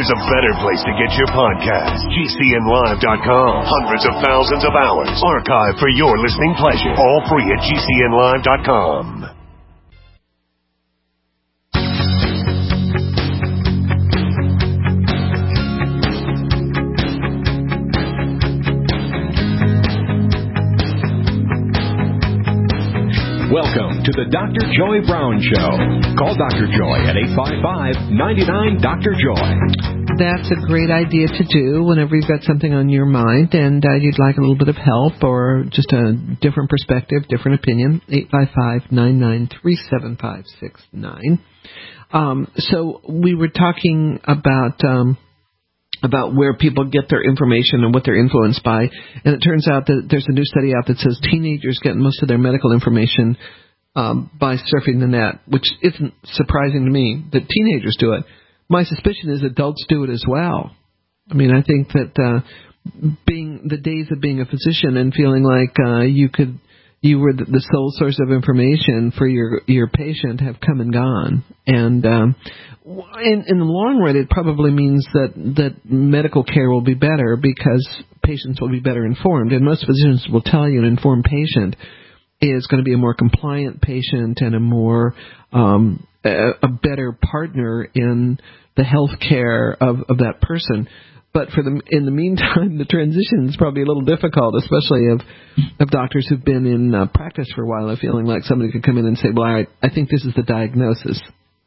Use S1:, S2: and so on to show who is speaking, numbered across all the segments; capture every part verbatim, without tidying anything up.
S1: there's a better place to get your podcast. G C N live dot com. Hundreds of thousands of hours archived for your listening pleasure. All free at G C N live dot com.
S2: Welcome to the Doctor Joy Brown Show. Call Doctor Joy at eight five five, nine nine, Doctor Joy.
S3: That's a great idea to do whenever you've got something on your mind and uh, you'd like a little bit of help or just a different perspective, different opinion. eight five five, nine nine three, seven five six nine. Um, so we were talking about... Um, about where people get their information and what they're influenced by. And it turns out that there's a new study out that says teenagers get most of their medical information um, by surfing the net, which isn't surprising to me that teenagers do it. My suspicion is adults do it as well. I mean, I think that uh, being the days of being a physician and feeling like uh, you could you were the sole source of information for your your patient have come and gone. And um, in, in the long run, it probably means that, that medical care will be better because patients will be better informed. And most physicians will tell you an informed patient is going to be a more compliant patient and a more um, a, a better partner in the health care of, of that person. But for the in the meantime, the transition is probably a little difficult, especially of of doctors who've been in uh, practice for a while and feeling like somebody could come in and say, well, I, I think this is the diagnosis.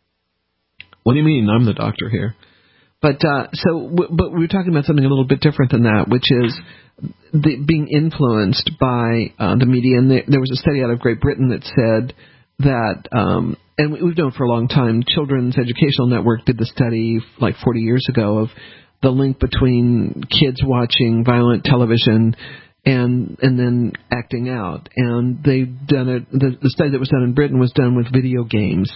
S3: What do you mean? I'm the doctor here. But uh, so, w- but we were talking about something a little bit different than that, which is the, being influenced by uh, the media. And there, there was a study out of Great Britain that said that, um, and we've known for a long time, Children's Educational Network did the study like forty years ago of the link between kids watching violent television and and then acting out. And they've done it. The, the study that was done in Britain was done with video games,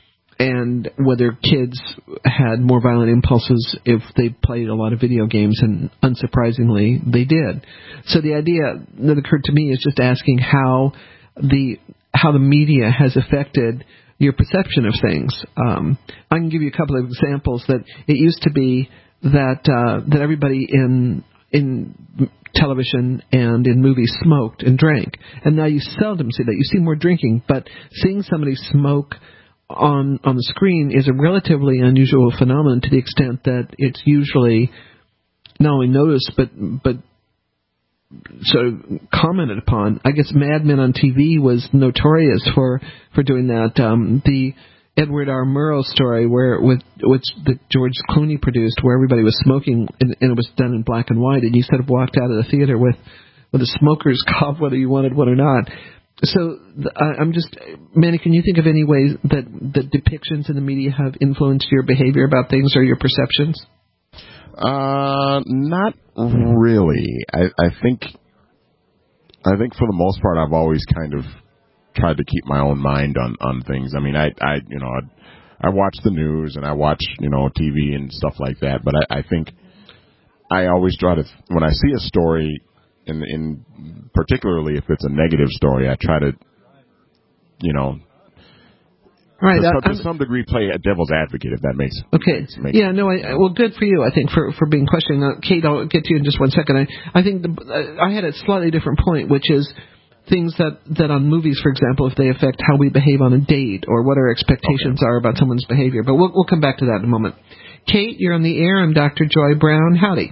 S3: and whether kids had more violent impulses if they played a lot of video games, and unsurprisingly, they did. So the idea that occurred to me is just asking how the how the media has affected your perception of things. Um, I can give you a couple of examples. That it used to be that uh, that everybody in in television and in movies smoked and drank, and now you seldom see that. You see more drinking, but seeing somebody smoke on on the screen is a relatively unusual phenomenon to the extent that it's usually not only noticed but but sort of commented upon. I guess Mad Men on T V was notorious for for doing that. Um, the Edward R. Murrow story, where with which the George Clooney produced, where everybody was smoking and, and it was done in black and white, and you sort of walked out of the theater with with a smoker's cough, whether you wanted one or not. So I, I'm just, Manny, can you think of any ways that the depictions in the media have influenced your behavior about things or your perceptions?
S4: Uh, not really. I, I think, I think for the most part, I've always kind of tried to keep my own mind on, on things. I mean, I, I, you know, I, I watch the news and I watch, you know, T V and stuff like that. But I, I think I always try to, when I see a story, in, in particularly if it's a negative story, I try to, you know,
S3: right,
S4: to,
S3: uh,
S4: to some degree play a devil's advocate, if that makes
S3: okay.
S4: Makes, makes
S3: yeah, no, I, well, good for you, I think, for, for being questioning. Uh, Kate, I'll get to you in just one second. I, I think the, uh, I had a slightly different point, which is things that, that on movies, for example, if they affect how we behave on a date or what our expectations okay. are about someone's behavior. But we'll, we'll come back to that in a moment. Kate, you're on the air. I'm Doctor Joy Brown. Howdy.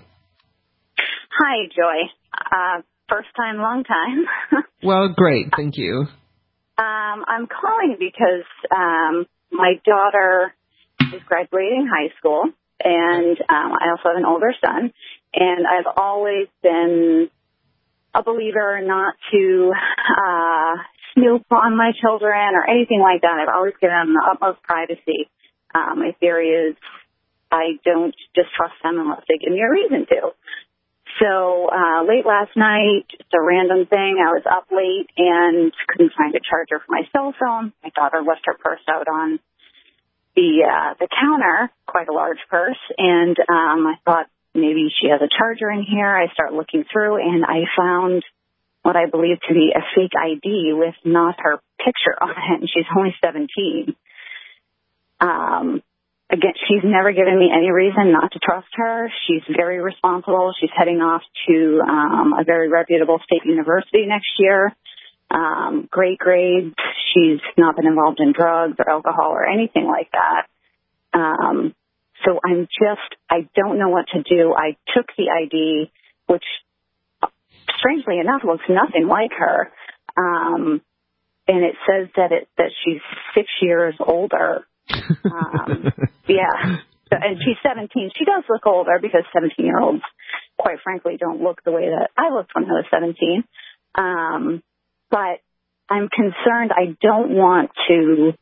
S5: Hi, Joy. Uh, first time, long time.
S3: Well, great. Thank you.
S5: Um, I'm calling because um, my daughter is graduating high school, and um, I also have an older son, and I've always been a believer not to uh, snoop on my children or anything like that. I've always given them the utmost privacy. Um, my theory is I don't just trust them unless they give me a reason to. So uh, late last night, just a random thing, I was up late and couldn't find a charger for my cell phone. My daughter left her purse out on the uh, the counter, quite a large purse, and um, I thought maybe she has a charger in here. I start looking through, and I found what I believe to be a fake I D with not her picture on it, and she's only seventeen. Um, again, she's never given me any reason not to trust her. She's very responsible. She's heading off to um, a very reputable state university next year. Um, great grades. She's not been involved in drugs or alcohol or anything like that. Um, so I'm just, I don't know what to do. I took the I D, which strangely enough looks nothing like her. Um, and it says that it, that she's six years older. Um, yeah. So, and she's seventeen. She does look older because seventeen year olds, quite frankly, don't look the way that I looked when I was seventeen. Um, but I'm concerned. I don't want to,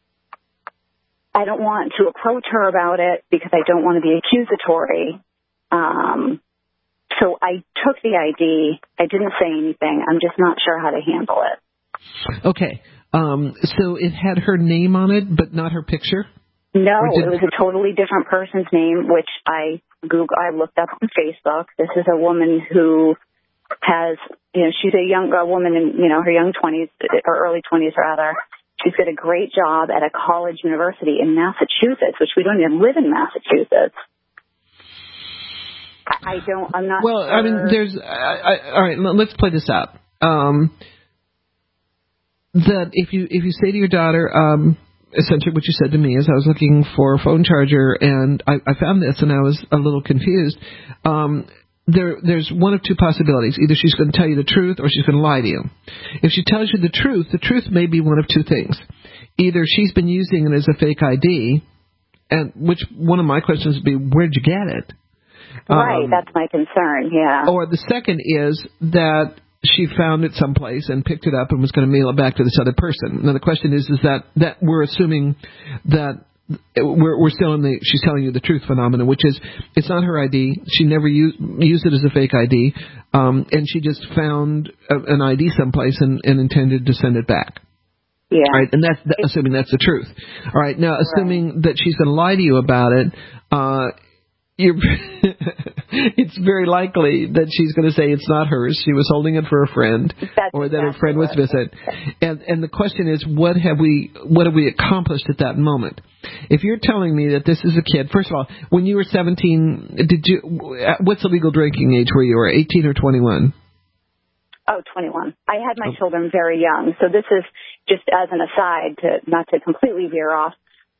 S5: I don't want to approach her about it because I don't want to be accusatory. Um, so I took the I D. I didn't say anything. I'm just not sure how to handle it.
S3: Okay. Um, so it had her name on it, but not her picture?
S5: No,
S3: did...
S5: it was a totally different person's name, which I Google, I looked up on Facebook. This is a woman who has, you know, she's a young a woman in, you know, her young twenties, or early twenties rather. She's got a great job at a college university in Massachusetts, which we don't even live in Massachusetts. I, I don't, I'm not
S3: Well,
S5: sure.
S3: I mean, there's, I, I, all right, let's play this out. Um, that if you, if you say to your daughter, um, essentially what you said to me is I was looking for a phone charger and I, I found this and I was a little confused. Um, there, there's one of two possibilities. Either she's going to tell you the truth or she's going to lie to you. If she tells you the truth, the truth may be one of two things. Either she's been using it as a fake I D, and which one of my questions would be, where'd you get it?
S5: Right,
S3: Um,
S5: that's my concern, yeah.
S3: Or the second is that she found it someplace and picked it up and was going to mail it back to this other person. Now the question is, is that, that we're assuming that we're, we're still in the she's telling you the truth phenomenon, which is it's not her I D. She never used, used it as a fake I D, um, and she just found a, an I D someplace and, and intended to send it back.
S5: Yeah.
S3: All right, and that's the, assuming that's the truth. All right, now assuming right. that she's going to lie to you about it, uh, You're it's very likely that she's going to say it's not hers. She was holding it for a friend,
S5: That's
S3: or that
S5: exactly
S3: her friend was visit. And and the question is, what have we what have we accomplished at that moment? If you're telling me that this is a kid, first of all, when you were seventeen, did you? What's the legal drinking age where you were? eighteen or twenty-one?
S5: Oh, twenty-one. I had my
S3: oh.
S5: children very young, so this is just as an aside to not to completely veer off.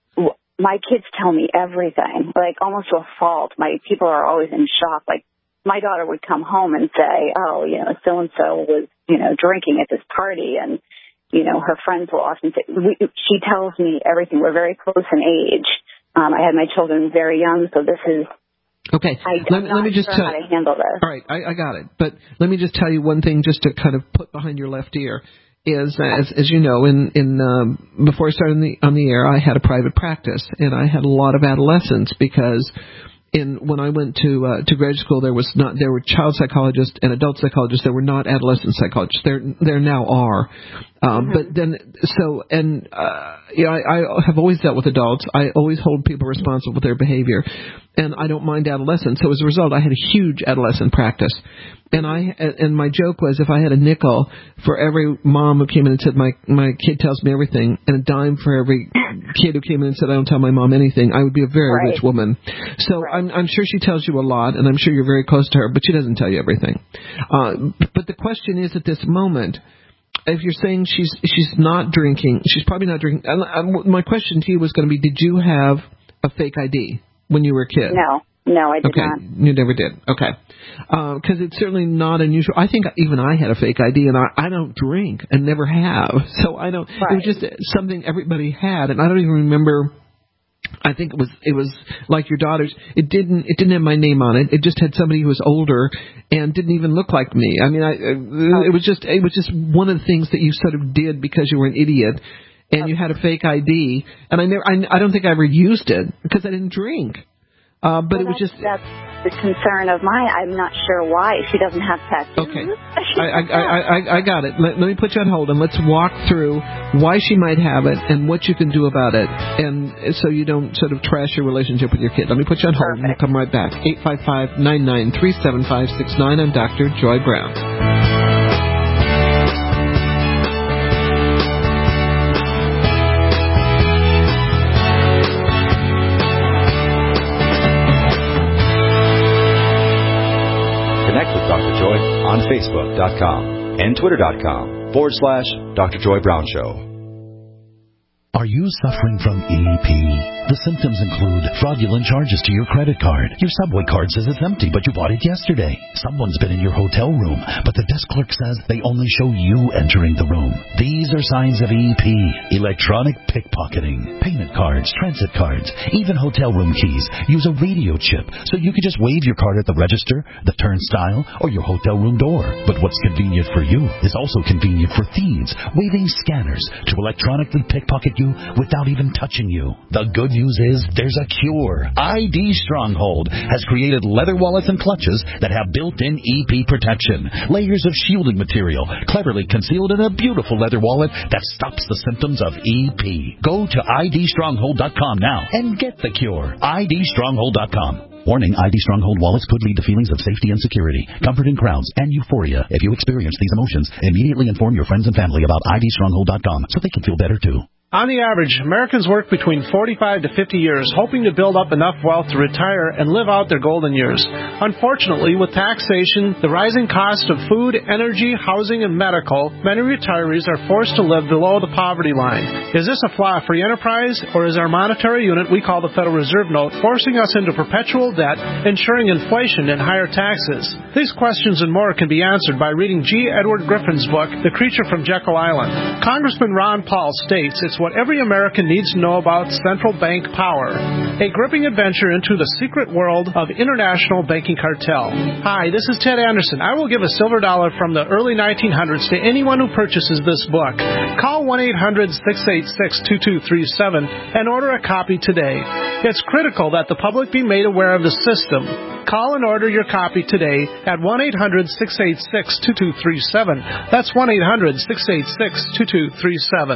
S5: My kids tell me everything, like almost to a fault. My people are always in shock. Like my daughter would come home and say, oh, you know, so-and-so was, you know, drinking at this party. And, you know, her friends will often say, we, she tells me everything. We're very close in age. Um, I had my children very young, so this is,
S3: okay.
S5: I,
S3: let,
S5: I'm not
S3: let me just
S5: sure
S3: tell,
S5: how to handle this.
S3: All right, I, I got it. But let me just tell you one thing just to kind of put behind your left ear. Is as as you know, in in um, before I started on the on the air, I had a private practice, and I had a lot of adolescents because in when I went to uh, to graduate school, there was not there were child psychologists and adult psychologists. There were not adolescent psychologists. There there now are, um, mm-hmm. but then so and uh, you know, I, I have always dealt with adults. I always hold people responsible for their behavior, and I don't mind adolescents. So as a result, I had a huge adolescent practice. And I and my joke was if I had a nickel for every mom who came in and said my my kid tells me everything, and a dime for every kid who came in and said I don't tell my mom anything, I would be a very
S5: right.
S3: rich woman. So right. I'm I'm sure she tells you a lot, and I'm sure you're very close to her, but she doesn't tell you everything. Uh, but the question is, at this moment, if you're saying she's she's not drinking, she's probably not drinking. And, and my question to you was going to be, did you have a fake I D when you were a kid?
S5: No. No, I did
S3: okay.
S5: not.
S3: You never did. Okay. Because uh, it's certainly not unusual. I think even I had a fake I D, and I, I don't drink and never have. So I don't. Right. It was just something everybody had, and I don't even remember. I think it was it was like your daughter's. It didn't it didn't have my name on it. It just had somebody who was older and didn't even look like me. I mean, I oh. it was just it was just one of the things that you sort of did because you were an idiot. And you had a fake I D, and I never. I, I don't think I ever used it because I didn't drink. Uh, but
S5: well,
S3: it was just
S5: that's the concern of mine. I'm not sure why she doesn't have tattoos.
S3: Okay, I, I, I, I, I got it. Let, let me put you on hold and let's walk through why she might have it and what you can do about it, and so you don't sort of trash your relationship with your kid. Let me put you on hold.
S5: Perfect.
S3: And we'll come right back. Eight five five nine nine three seven five six nine. I'm Doctor Joy Brown.
S2: Joy on Facebook dot com and Twitter dot com forward slash Doctor Joy Brown Show.
S6: Are you suffering from E P? The symptoms include fraudulent charges to your credit card. Your Subway card says it's empty, but you bought it yesterday. Someone's been in your hotel room, but the desk clerk says they only show you entering the room. These are signs of E P. Electronic pickpocketing. Payment cards, transit cards, even hotel room keys use a radio chip, so you can just wave your card at the register, the turnstile, or your hotel room door. But what's convenient for you is also convenient for thieves, waving scanners to electronically pickpocket you without even touching you. The good news is there's a cure. I D Stronghold has created leather wallets and clutches that have built-in E P protection. Layers of shielding material cleverly concealed in a beautiful leather wallet that stops the symptoms of E P. Go to I D stronghold dot com now and get the cure. I D stronghold dot com. Warning, I D Stronghold wallets could lead to feelings of safety and security, comfort in crowds, and euphoria. If you experience these emotions, immediately inform your friends and family about I D stronghold dot com so they can feel better too.
S7: On the average, Americans work between forty-five to fifty years, hoping to build up enough wealth to retire and live out their golden years. Unfortunately, with taxation, the rising cost of food, energy, housing, and medical, many retirees are forced to live below the poverty line. Is this a flaw free enterprise, or is our monetary unit we call the Federal Reserve Note forcing us into perpetual debt, ensuring inflation and higher taxes? These questions and more can be answered by reading G. Edward Griffin's book, The Creature from Jekyll Island. Congressman Ron Paul states it's what every American needs to know about central bank power. A gripping adventure into the secret world of international banking cartel. Hi, this is Ted Anderson. I will give a silver dollar from the early nineteen hundreds to anyone who purchases this book. Call one eight hundred six eight six two two three seven and order a copy today. It's critical that the public be made aware of the system. Call and order your copy today at one eight hundred six eight six two two three seven. That's one eight hundred six eight six two two three seven.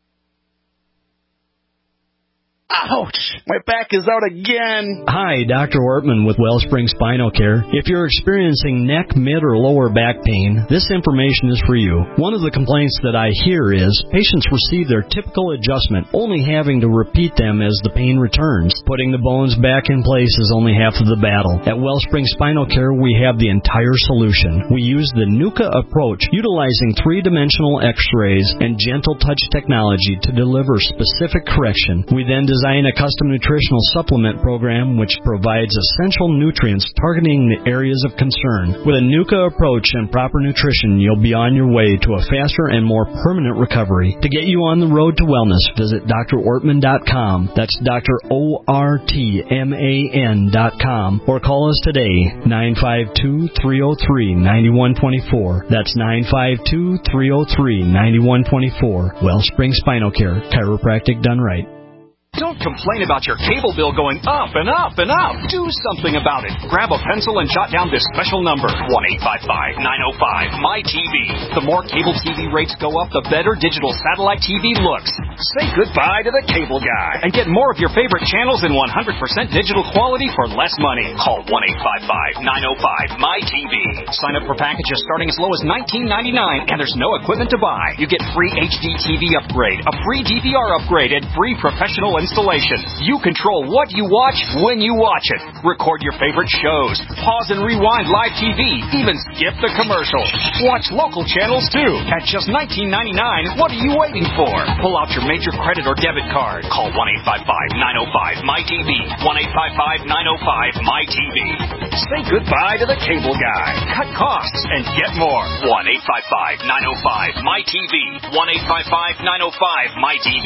S8: Ouch! My back is out again.
S9: Hi, Doctor Ortman with Wellspring Spinal Care. If you're experiencing neck, mid, or lower back pain, this information is for you. One of the complaints that I hear is patients receive their typical adjustment, only having to repeat them as the pain returns. Putting the bones back in place is only half of the battle. At Wellspring Spinal Care, we have the entire solution. We use the NUCA approach, utilizing three-dimensional x-rays and gentle touch technology to deliver specific correction. We then design Design a custom nutritional supplement program which provides essential nutrients targeting the areas of concern. With a NUCA approach and proper nutrition, you'll be on your way to a faster and more permanent recovery. To get you on the road to wellness, visit D R ortman dot com. That's Doctor O R T M A N dot com. Or call us today, nine five two, three oh three, nine one two four. That's nine five two, three oh three, nine one two four. Wellspring Spinal Care, chiropractic done right.
S10: Don't complain about your cable bill going up and up and up. Do something about it. Grab a pencil and jot down this special number, one eight five five, nine oh five, M Y T V. The more cable T V rates go up, the better digital satellite T V looks. Say goodbye to the cable guy and get more of your favorite channels in one hundred percent digital quality for less money. Call one eight five five, nine oh five, M Y T V. Sign up for packages starting as low as nineteen ninety-nine, and there's no equipment to buy. You get free H D T V upgrade, a free D V R upgrade, and free professional installation. You control what you watch when you watch it. Record your favorite shows. Pause and rewind live T V. Even skip the commercials. Watch local channels too. At just nineteen ninety-nine, what are you waiting for? Pull out your major credit or debit card. Call one eight five five, nine oh five, M Y T V. one eight five five, nine oh five, M Y T V. Say goodbye to the cable guy. Cut costs and get more. one eight five five, nine oh five, M Y T V. one eight five five, nine oh five, M Y T V.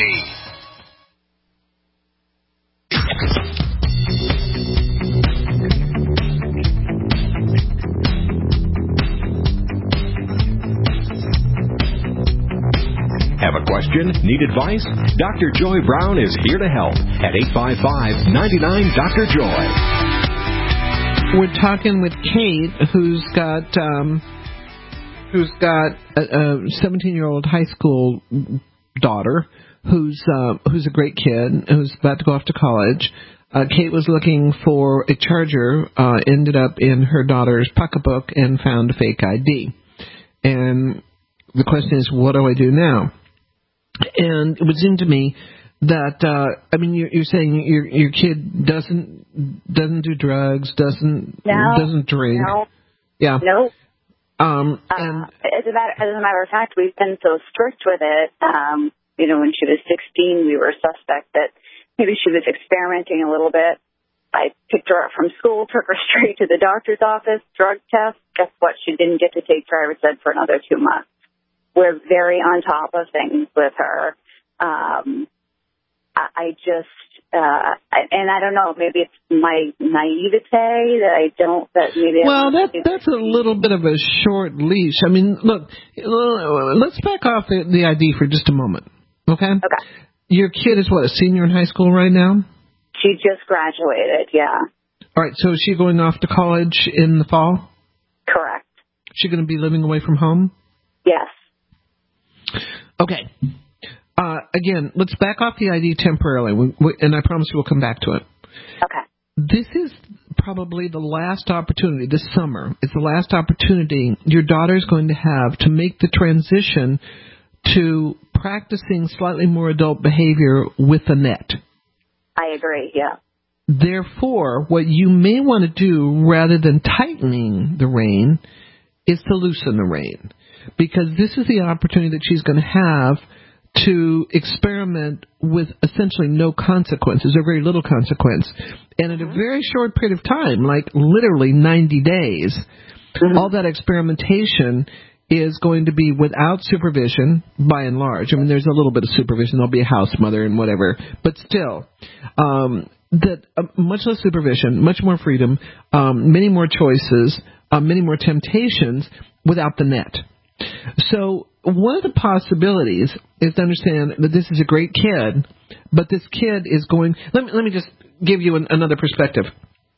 S2: Have a question? Need advice? Doctor Joy Brown is here to help at eight five five, nine nine, Doctor Joy.
S3: We're talking with Kate, who's got um, who's got a seventeen-year-old high school daughter who's uh, who's a great kid who's about to go off to college. Uh, Kate was looking for a charger, uh, ended up in her daughter's pocketbook and found a fake I D. And the question is, what do I do now? And it would seem to me that uh, I mean, you're, you're saying your your kid doesn't doesn't do drugs, doesn't
S5: no,
S3: doesn't drink.
S5: No.
S3: Yeah.
S5: No.
S3: Um, and
S5: uh, as, a matter, as a matter of fact, we've been so strict with it. Um, you know, when she was sixteen, we were suspect that maybe she was experimenting a little bit. I picked her up from school, took her straight to the doctor's office, drug test. Guess what? She didn't get to take driver's ed for another two months. We're very on top of things with her. Um, I, I just, uh, and I don't know, maybe it's my naivete that I don't, that maybe
S3: Well,
S5: I
S3: that, that's a little bit of a short leash. I mean, look, let's back off the, the I D for just a moment, okay?
S5: Okay.
S3: Your kid is what, a senior in high school right now?
S5: She just graduated, yeah.
S3: All right, so is she going off to college in the fall?
S5: Correct.
S3: Is she going to be living away from home?
S5: Yes.
S3: Okay. Uh, again, let's back off the I D temporarily, we, we, and I promise we'll come back to it.
S5: Okay.
S3: This is probably the last opportunity, this summer, it's the last opportunity your daughter's going to have to make the transition to practicing slightly more adult behavior with the net.
S5: I agree, yeah.
S3: Therefore, what you may want to do, rather than tightening the rein, is to loosen the rein. Because this is the opportunity that she's going to have to experiment with essentially no consequences, or very little consequence. And in a very short period of time, like literally ninety days, mm-hmm. all that experimentation is going to be without supervision, by and large. I mean, there's a little bit of supervision. There'll be a house mother and whatever. But still, um, that uh, much less supervision, much more freedom, um, many more choices, uh, many more temptations without the net. So one of the possibilities is to understand that this is a great kid, but this kid is going... Let me, let me just give you an, another perspective.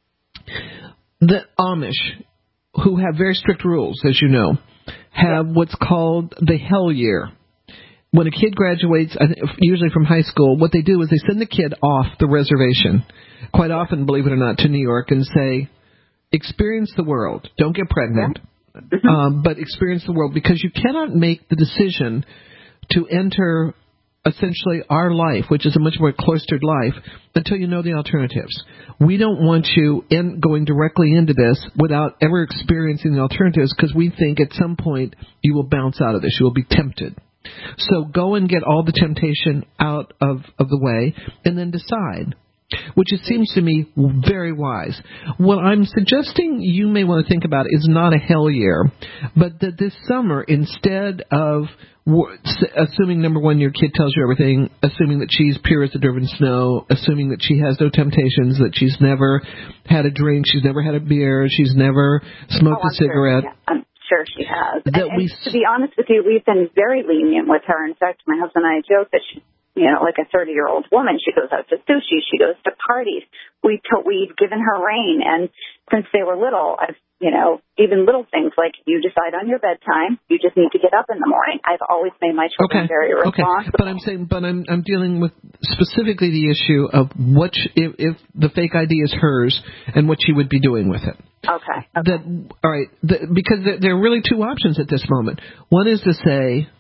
S3: The Amish, who have very strict rules, as you know, have what's called the hell year. When a kid graduates, usually from high school, what they do is they send the kid off the reservation, quite often, believe it or not, to New York, and say, experience the world. Don't get pregnant, um, but experience the world, because you cannot make the decision to enter essentially our life, which is a much more cloistered life, until you know the alternatives. We don't want you in going directly into this without ever experiencing the alternatives, because we think at some point you will bounce out of this. You will be tempted. So go and get all the temptation out of, of the way, and then decide, which it seems to me very wise. What I'm suggesting you may want to think about is not a hell year, but that this summer, instead of assuming, number one, your kid tells you everything, assuming that she's pure as the driven snow, assuming that she has no temptations, that she's never had a drink, she's never had a beer, she's never smoked
S5: oh,
S3: a cigarette.
S5: Sure, yeah. I'm sure she has.
S3: That
S5: and,
S3: we,
S5: and to be honest with you, we've been very lenient with her. In fact, my husband and I joke that she's, you know, like a thirty-year-old woman. She goes out to sushi. She goes to parties. We to, we've given her rein. And since they were little, I've, you know, even little things like you decide on your bedtime. You just need to get up in the morning. I've always made my children
S3: okay,
S5: very responsible.
S3: Okay, but I'm saying, but I'm I'm dealing with specifically the issue of what she, if, if the fake I D is hers and what she would be doing with it.
S5: Okay. okay.
S3: That all right? The, because there, there are really two options at this moment. One is to say.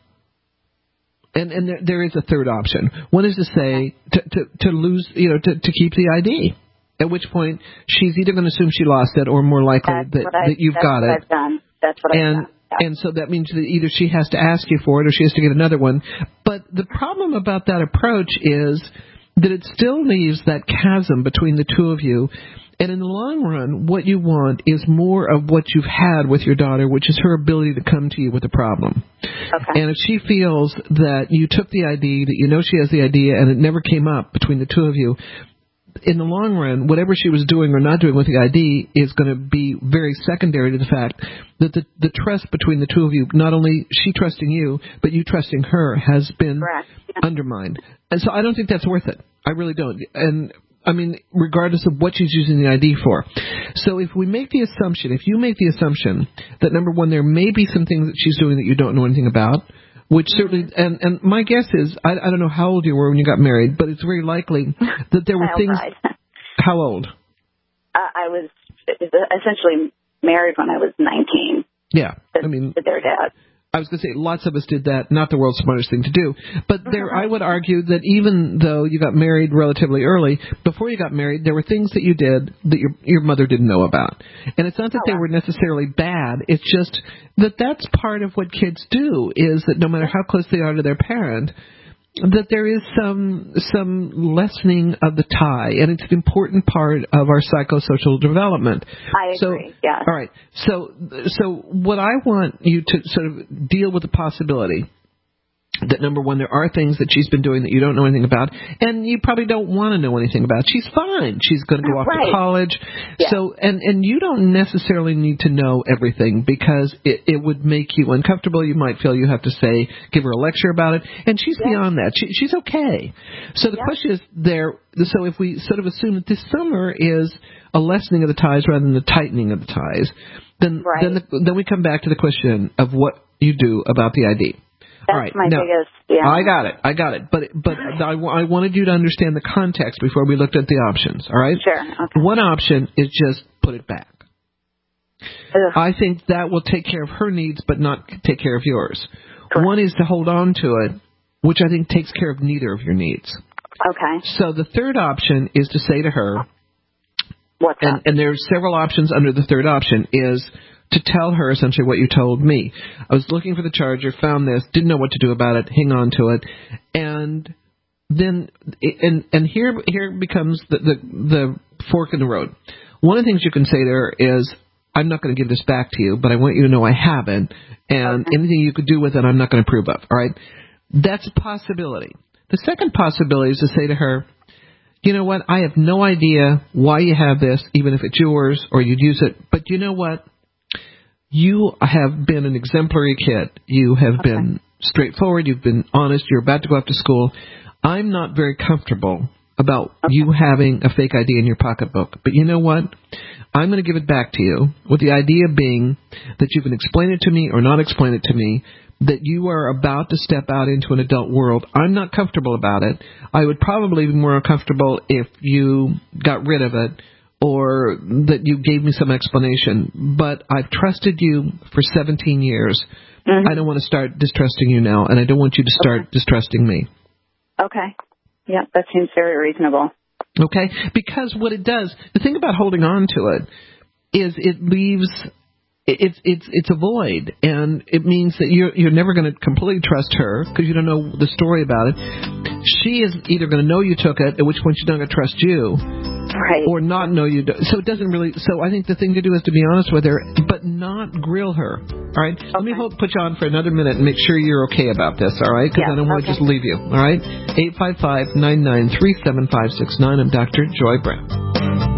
S3: And, and there, there is a third option. One is to say to, to, to lose, you know, to, to keep the I D. At which point she's either going to assume she lost it, or more likely
S5: that's
S3: that,
S5: I,
S3: that you've
S5: that's
S3: got
S5: what
S3: it.
S5: I've done. That's what
S3: and,
S5: I've done. Yeah.
S3: And so that means that either she has to ask you for it, or she has to get another one. But the problem about that approach is that it still leaves that chasm between the two of you. And in the long run, what you want is more of what you've had with your daughter, which is her ability to come to you with a problem.
S5: Okay.
S3: And if she feels that you took the I D, that you know she has the idea, and it never came up between the two of you, in the long run, whatever she was doing or not doing with the I D is going to be very secondary to the fact that the, the trust between the two of you, not only she trusting you, but you trusting her, has been
S5: yeah.
S3: undermined. And so I don't think that's worth it. I really don't. And I mean, regardless of what she's using the I D for. So if we make the assumption, if you make the assumption that, number one, there may be some things that she's doing that you don't know anything about, which mm-hmm. certainly, and, and my guess is, I, I don't know how old you were when you got married, but it's very likely that there were things.
S5: Right.
S3: How old?
S5: Uh, I was essentially married when I was nineteen.
S3: Yeah,
S5: to,
S3: I mean,
S5: to their dad.
S3: I was going to say lots of us did that, not the world's smartest thing to do. But there, I would argue that even though you got married relatively early, before you got married, there were things that you did that your your mother didn't know about. And it's not that they were necessarily bad. It's just that that's part of what kids do, is that no matter how close they are to their parent, that there is some some lessening of the tie, and it's an important part of our psychosocial development.
S5: I
S3: so,
S5: agree, yes.
S3: All right. So, so what I want you to sort of deal with the possibility that, number one, there are things that she's been doing that you don't know anything about, and you probably don't want to know anything about. She's fine. She's going to go off
S5: right.
S3: to college.
S5: Yeah.
S3: So, and, and you don't necessarily need to know everything, because it, it would make you uncomfortable. You might feel you have to say, give her a lecture about it, and she's yeah. beyond that. She, she's okay. So the yeah. question is there, so if we sort of assume that this summer is a lessening of the ties rather than the tightening of the ties, then,
S5: right.
S3: then, the, then we come back to the question of what you do about the I D.
S5: That's
S3: all right.
S5: my
S3: now,
S5: biggest, yeah.
S3: I got it. I got it. But but I, I wanted you to understand the context before we looked at the options, all right?
S5: Sure. Okay.
S3: One option is just put it back.
S5: Ugh.
S3: I think that will take care of her needs but not take care of yours.
S5: Correct.
S3: One is to hold on to it, which I think takes care of neither of your needs.
S5: Okay.
S3: So the third option is to say to her,
S5: What's
S3: and,
S5: up?
S3: and there's several options under the third option, is to tell her essentially what you told me. I was looking for the charger, found this, didn't know what to do about it, hang on to it, and then and and here here becomes the the, the fork in the road. One of the things you can say there is, I'm not going to give this back to you, but I want you to know I have it, and okay. anything you could do with it, I'm not going to approve of. All right, that's a possibility. The second possibility is to say to her, you know what, I have no idea why you have this, even if it's yours or you'd use it, but you know what? You have been an exemplary kid. You have okay. been straightforward. You've been honest. You're about to go off to school. I'm not very comfortable about okay. you having a fake I D in your pocketbook. But you know what? I'm going to give it back to you, with the idea being that you can explain it to me or not explain it to me, that you are about to step out into an adult world. I'm not comfortable about it. I would probably be more comfortable if you got rid of it, or that you gave me some explanation. But I've trusted you for seventeen years. Mm-hmm. I don't want to start distrusting you now, and I don't want you to start okay. distrusting me.
S5: Okay. Yeah, that seems very reasonable.
S3: Okay? Because what it does, the thing about holding on to it is it leaves, it's it's it's a void, and it means that you're, you're never going to completely trust her because you don't know the story about it. She is either going to know you took it, at which point she's not going to trust you,
S5: right.
S3: or not know you do. So it doesn't really. So I think the thing to do is to be honest with her, but not grill her. All right. Okay. Let me hold, put you on for another minute and make sure you're okay about this. All right, because
S5: yeah,
S3: I don't want
S5: okay.
S3: to just leave you. All right. Eight five five nine nine three seven five six nine. I'm Doctor Joy Brown.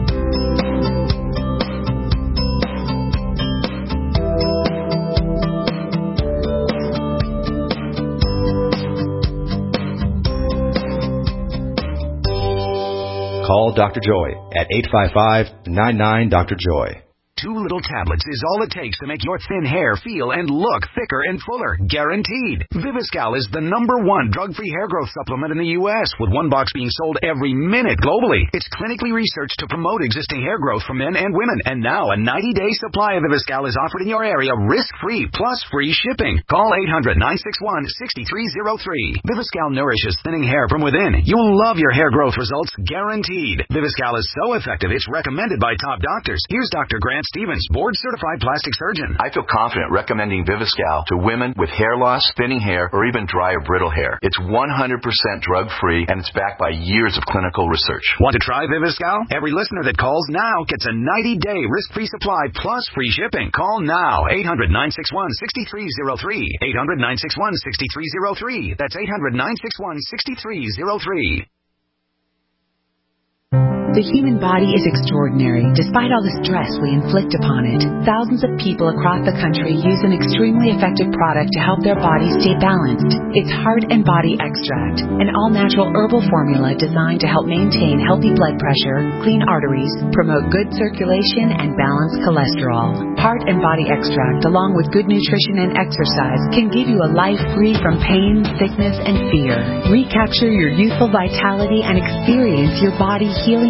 S2: Call Doctor Joy at eight five five nine nine Doctor Joy.
S11: Two little tablets is all it takes to make your thin hair feel and look thicker and fuller, guaranteed. Viviscal is the number one drug-free hair growth supplement in the U S, with one box being sold every minute globally. It's clinically researched to promote existing hair growth for men and women. And now a ninety-day supply of Viviscal is offered in your area risk-free plus free shipping. Call eight hundred nine six one six three zero three. Viviscal nourishes thinning hair from within. You'll love your hair growth results, guaranteed. Viviscal is so effective, it's recommended by top doctors. Here's Doctor Grant Stevens, board-certified plastic surgeon.
S12: I feel confident recommending Viviscal to women with hair loss, thinning hair, or even dry or brittle hair. It's one hundred percent drug-free, and it's backed by years of clinical research.
S11: Want to try Viviscal? Every listener that calls now gets a ninety-day risk-free supply plus free shipping. Call now, eight hundred nine six one six three zero three. eight hundred nine six one six three zero three. That's eight hundred nine six one six three zero three.
S13: The human body is extraordinary, despite all the stress we inflict upon it. Thousands of people across the country use an extremely effective product to help their bodies stay balanced. It's Heart and Body Extract, an all-natural herbal formula designed to help maintain healthy blood pressure, clean arteries, promote good circulation, and balance cholesterol. Heart and Body Extract, along with good nutrition and exercise, can give you a life free from pain, sickness, and fear. Recapture your youthful vitality and experience your body healing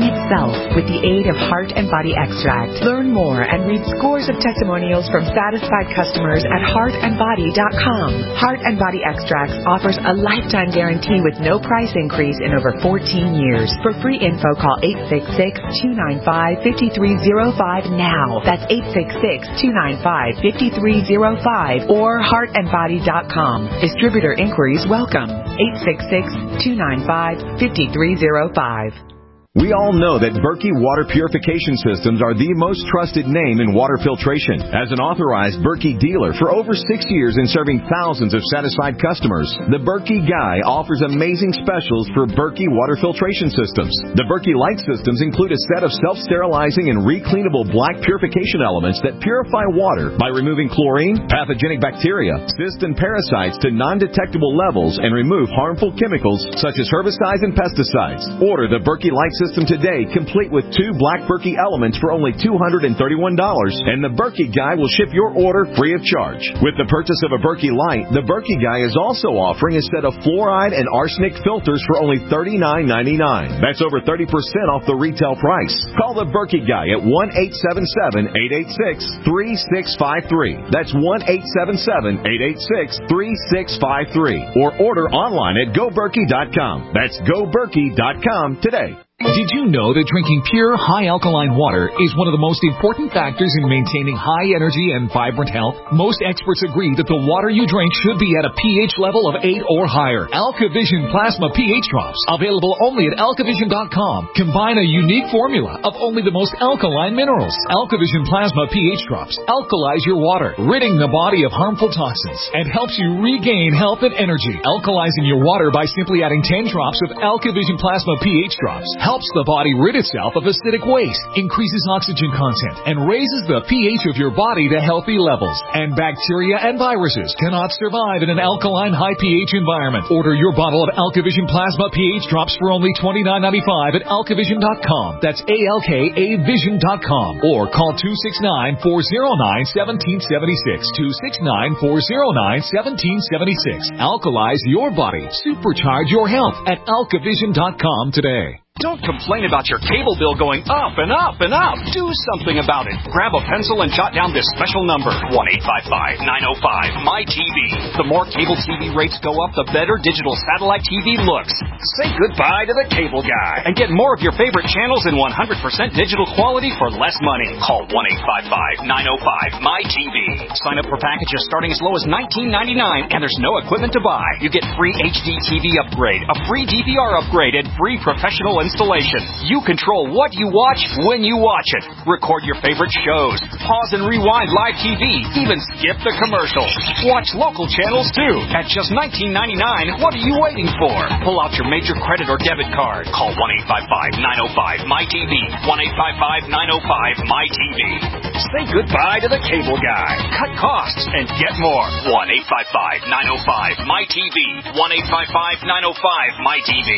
S13: Beat self with the aid of Heart and Body Extract. Learn more and read scores of testimonials from satisfied customers at heart and body dot com. Heart and Body Extracts offers a lifetime guarantee with no price increase in over fourteen years. For free info, call eight six six, two nine five, five three zero five now. That's eight six six, two nine five, five three zero five or heart and body dot com. Distributor inquiries welcome. eight six six, two nine five, five three zero five.
S2: We all know that Berkey Water Purification Systems are the most trusted name in water filtration. As an authorized Berkey dealer for over six years and serving thousands of satisfied customers, the Berkey Guy offers amazing specials for Berkey Water Filtration Systems. The Berkey Light Systems include a set of self-sterilizing and recleanable black purification elements that purify water by removing chlorine, pathogenic bacteria, cysts, and parasites to non-detectable levels and remove harmful chemicals such as herbicides and pesticides. Order the Berkey Light System today, complete with two black Berkey elements for only two hundred thirty-one dollars, and the Berkey Guy will ship your order free of charge. With the purchase of a Berkey Light, the Berkey Guy is also offering a set of fluoride and arsenic filters for only thirty-nine ninety-nine. That's over thirty percent off the retail price. Call the Berkey Guy at one eight seven seven, eight eight six, three six five three. That's one eight seven seven, eight eight six, three six five three. Or order online at go berkey dot com. That's go berkey dot com today.
S14: Did you know that drinking pure, high-alkaline water is one of the most important factors in maintaining high energy and vibrant health? Most experts agree that the water you drink should be at a pH level of eight or higher. AlkaVision Plasma pH Drops, available only at alkavision dot com, combine a unique formula of only the most alkaline minerals. AlkaVision Plasma pH Drops alkalize your water, ridding the body of harmful toxins, and helps you regain health and energy. Alkalizing your water by simply adding ten drops of AlkaVision Plasma pH Drops helps the body rid itself of acidic waste, increases oxygen content, and raises the pH of your body to healthy levels. And bacteria and viruses cannot survive in an alkaline high pH environment. Order your bottle of AlkaVision Plasma pH Drops for only twenty-nine ninety-five at alkavision dot com. That's A L K A vision dot com. Or call two six nine, four zero nine, one seven seven six. two six nine, four zero nine, one seven seven six. Alkalize your body. Supercharge your health at alkavision dot com today.
S10: Don't complain about your cable bill going up and up and up. Do something about it. Grab a pencil and jot down this special number, one eight five five, nine oh five, M Y T V. The more cable T V rates go up, the better digital satellite T V looks. Say goodbye to the cable guy and get more of your favorite channels in one hundred percent digital quality for less money. Call one eight five five, nine oh five, M Y T V. Sign up for packages starting as low as nineteen ninety-nine, and there's no equipment to buy. You get free H D T V upgrade, a free D V R upgrade, and free professional installation. You control what you watch when you watch it. Record your favorite shows. Pause and rewind live T V. Even skip the commercials. Watch local channels too. At just nineteen ninety-nine, what are you waiting for? Pull out your major credit or debit card. Call one eight five five, nine oh five, M Y T V. one eight five five, nine oh five, M Y T V. Say goodbye to the cable guy. Cut costs and get more. one eight five five, nine oh five, M Y T V. one eight five five, nine oh five, M Y T V.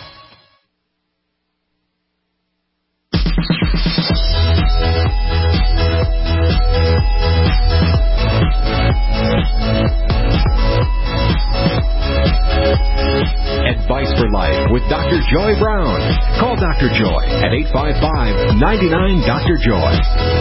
S2: Advice for Life with Doctor Joy Brown. Call Doctor Joy at eight five five, nine nine, Doctor Joy.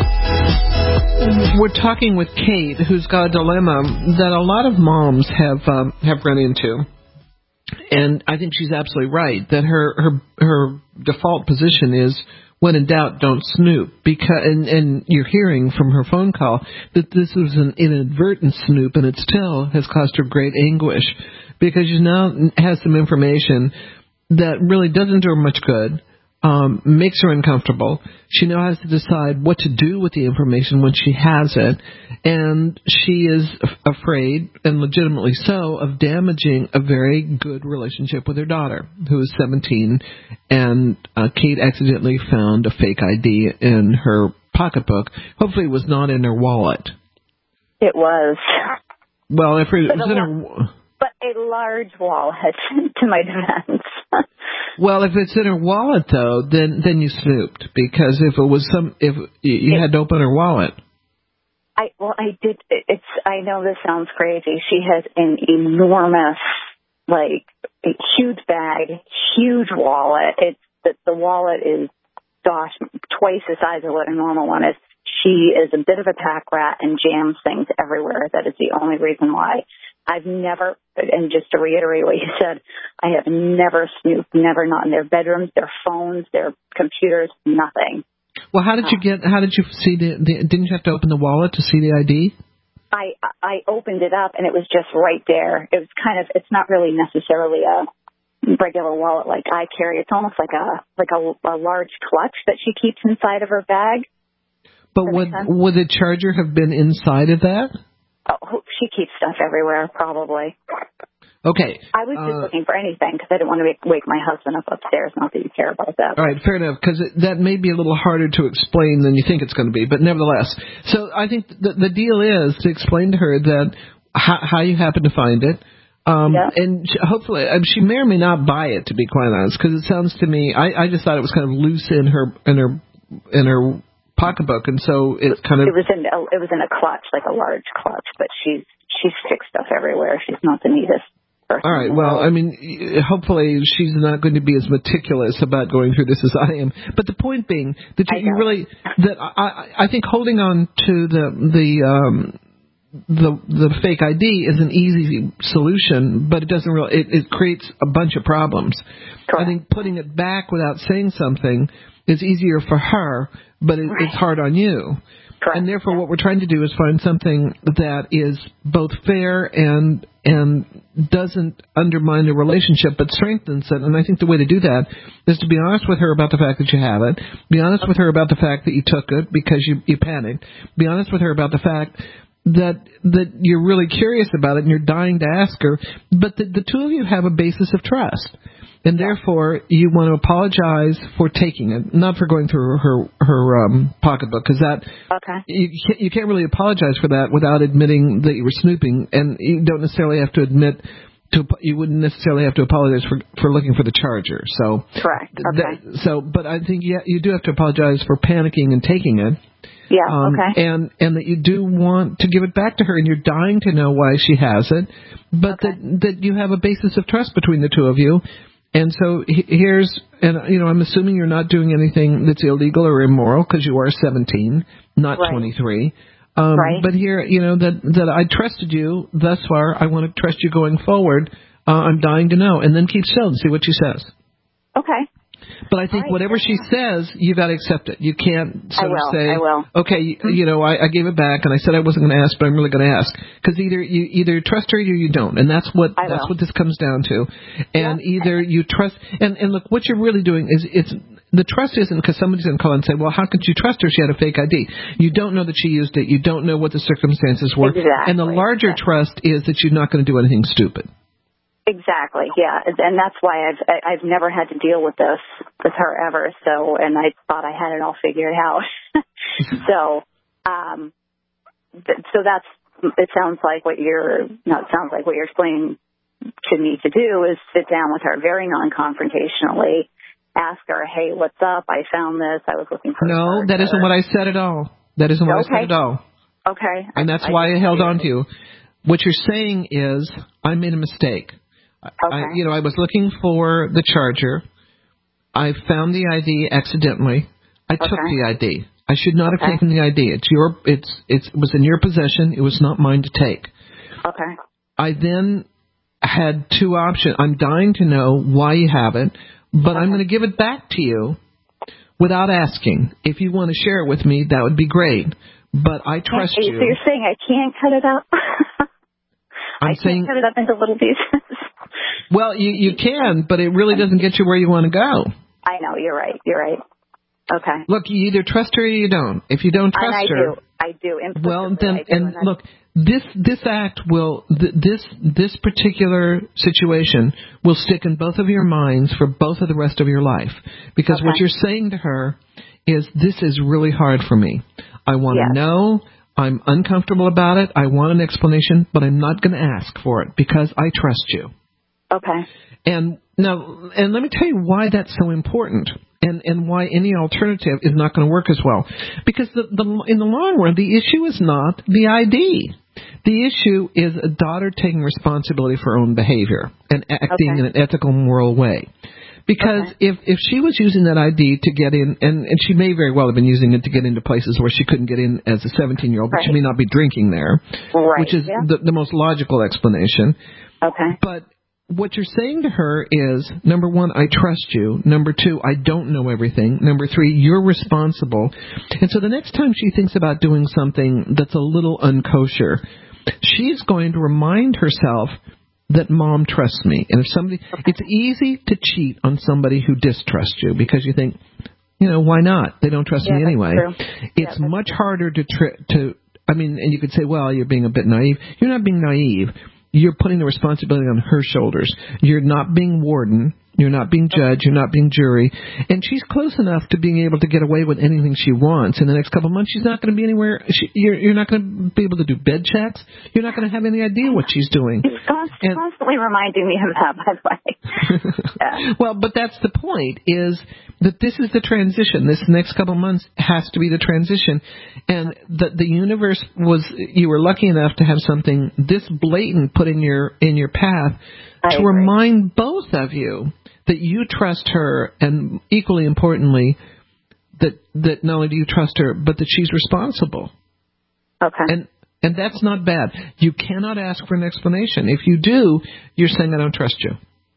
S3: We're talking with Kate, who's got a dilemma that a lot of moms have um, have run into. And I think she's absolutely right that her her her default position is, when in doubt, don't snoop. Because and, and you're hearing from her phone call that this was an inadvertent snoop, and it still has caused her great anguish because she now has some information that really doesn't do her much good, um, makes her uncomfortable. She now has to decide what to do with the information when she has it, and she is af- afraid, and legitimately so, of damaging a very good relationship with her daughter, who is seventeen, and uh, Kate accidentally found a fake I D in her pocketbook. Hopefully it was not in her wallet.
S5: It was.
S3: Well, if it
S5: but
S3: was
S5: a,
S3: in her...
S5: But a large wallet, to my defense.
S3: Well, if it's in her wallet, though, then then you snooped, because if it was some, if you
S5: it,
S3: had to open her wallet.
S5: I well, I did. It's. I know this sounds crazy. She has an enormous, like, a huge bag, huge wallet. It's that the wallet is gosh, twice the size of what a normal one is. She is a bit of a pack rat and jams things everywhere. That is the only reason why. I've never, and just to reiterate what you said, I have never snooped, never not in their bedrooms, their phones, their computers, nothing.
S3: Well, how did you get, how did you see the, the didn't you have to open the wallet to see the I D?
S5: I, I opened it up and it was just right there. It was kind of, it's not really necessarily a regular wallet like I carry. It's almost like a, like a, a large clutch that she keeps inside of her bag.
S3: But would, would the charger have been inside of that?
S5: Oh, she keeps stuff everywhere, probably.
S3: Okay.
S5: I was just
S3: uh,
S5: looking for anything because I didn't want to make, wake my husband up upstairs. Not that you care about that.
S3: All right, fair enough, because that may be a little harder to explain than you think it's going to be, but nevertheless. So I think the, the deal is to explain to her that how, how you happen to find it. Um, yeah. And she, hopefully, I mean, she may or may not buy it, to be quite honest, because it sounds to me, I, I just thought it was kind of loose in her in her in her pocketbook, and so it's kind of
S5: it was in a, it was in a clutch, like a large clutch, but she's she's fixed stuff everywhere. She's not the neatest person.
S3: All right, well, I mean, hopefully she's not going to be as meticulous about going through this as I am. But the point being that you, you really that I I think holding on to the the um the the fake I D is an easy solution, but it doesn't really it, it creates a bunch of problems. Correct. I think putting it back without saying something is easier for her, but it, right. it's hard on you. Correct. And therefore, what we're trying to do is find something that is both fair and and doesn't undermine the relationship, but strengthens it. And I think the way to do that is to be honest with her about the fact that you have it. Be honest with her about the fact that you took it because you, you panicked. Be honest with her about the fact that that you're really curious about it and you're dying to ask her. But the, the two of you have a basis of trust. And therefore, you want to apologize for taking it, not for going through her her um, pocketbook, because that
S5: okay.
S3: you can't, you can't really apologize for that without admitting that you were snooping, and you don't necessarily have to admit to you wouldn't necessarily have to apologize for for looking for the charger. So
S5: correct. Okay.
S3: That, so, but I think yeah, you do have to apologize for panicking and taking it.
S5: Yeah.
S3: Um,
S5: okay.
S3: And and that you do want to give it back to her, and you're dying to know why she has it, but okay. that that you have a basis of trust between the two of you. And so here's, and you know, I'm assuming you're not doing anything that's illegal or immoral because you are seventeen, not
S5: right.
S3: twenty-three. Um,
S5: right.
S3: But here, you know, that that I trusted you thus far. I want to trust you going forward. Uh, I'm dying to know, and then keep still and see what she says.
S5: Okay.
S3: But I think
S5: right.
S3: whatever she says, you've got to accept it. You can't sort
S5: I will.
S3: of say,
S5: I will.
S3: okay, you, you know, I, I gave it back, and I said I wasn't going to ask, but I'm really going to ask. Because either you either trust her or you don't, and that's what
S5: I
S3: that's
S5: will.
S3: what this comes down to. And
S5: yeah.
S3: either you trust, and, and look, what you're really doing is it's the trust isn't because somebody's going to call and say, well, how could you trust her? She had a fake I D. You don't know that she used it. You don't know what the circumstances were.
S5: Exactly.
S3: And the larger
S5: exactly.
S3: trust is that you're not going to do anything stupid.
S5: Exactly, yeah, and that's why I've I've never had to deal with this with her ever. So, and I thought I had it all figured out. so, um, th- so that's it. Sounds like what you're no, it sounds like what you're explaining to me to do is sit down with her very non-confrontationally, ask her, hey, what's up? I found this. I was looking for.
S3: No, that isn't what I said at all. That isn't what
S5: okay.
S3: I said at all.
S5: Okay,
S3: and that's
S5: I,
S3: why
S5: I
S3: I held on to you. What you're saying is I made a mistake.
S5: Okay.
S3: I, you know, I was looking for the charger. I found the I D accidentally. I
S5: okay.
S3: took the I D. I should not
S5: okay.
S3: have taken the I D. It's your. It's. It's, it was in your possession. It was not mine to take.
S5: Okay.
S3: I then had two options. I'm dying to know why you have it, but okay. I'm going to give it back to you without asking. If you want to share it with me, that would be great. But I trust
S5: hey,
S3: you.
S5: So you're saying I can't cut it up?
S3: I'm
S5: I
S3: saying,
S5: can't cut it up into little pieces.
S3: Well, you you can, but it really doesn't get you where you want to go.
S5: I know, you're right, you're right. Okay.
S3: Look, you either trust her or you don't. If you don't trust
S5: and I
S3: her,
S5: do. I do. Implicitly,
S3: well, then,
S5: I do,
S3: and,
S5: and
S3: look, this this act will th- this this particular situation will stick in both of your minds for both of the rest of your life, because
S5: okay.
S3: what you're saying to her is, this is really hard for me. I want to
S5: yes.
S3: know. I'm uncomfortable about it. I want an explanation, but I'm not going to ask for it because I trust you.
S5: Okay.
S3: And now, and let me tell you why that's so important, and, and why any alternative is not going to work as well. Because the, the, in the long run, the issue is not the I D. The issue is a daughter taking responsibility for her own behavior and acting
S5: okay.
S3: in an ethical, moral way. Because
S5: okay.
S3: if if she was using that I D to get in, and, and she may very well have been using it to get into places where she couldn't get in as a seventeen-year-old, but
S5: right.
S3: she may not be drinking there,
S5: right.
S3: which is
S5: yeah.
S3: the, the most logical explanation.
S5: Okay.
S3: But what you're saying to her is, number one, I trust you. Number two, I don't know everything. Number three, you're responsible. And so the next time she thinks about doing something that's a little unkosher, she's going to remind herself that Mom trusts me. And if somebody, okay. it's easy to cheat on somebody who distrusts you because you think, you know, why not? They don't trust
S5: yeah,
S3: me anyway.
S5: True.
S3: It's
S5: yeah,
S3: much
S5: true.
S3: harder to, tri- to, I mean, and you could say, well, you're being a bit naive. You're not being naive. You're putting the responsibility on her shoulders. You're not being warden. You're not being judge. You're not being jury. And she's close enough to being able to get away with anything she wants. In the next couple of months, she's not going to be anywhere. She, you're, you're not going to be able to do bed checks. You're not going to have any idea what she's doing.
S5: She's const- and, constantly reminding me of that, by the way. yeah.
S3: Well, but that's the point, is that this is the transition. This next couple of months has to be the transition. And the, the universe was, you were lucky enough to have something this blatant put in your, in your path
S5: I
S3: to
S5: agree.
S3: remind both of you that you trust her, and equally importantly, that that not only do you trust her, but that she's responsible.
S5: Okay.
S3: And and that's not bad. You cannot ask for an explanation. If you do, you're saying I don't trust you.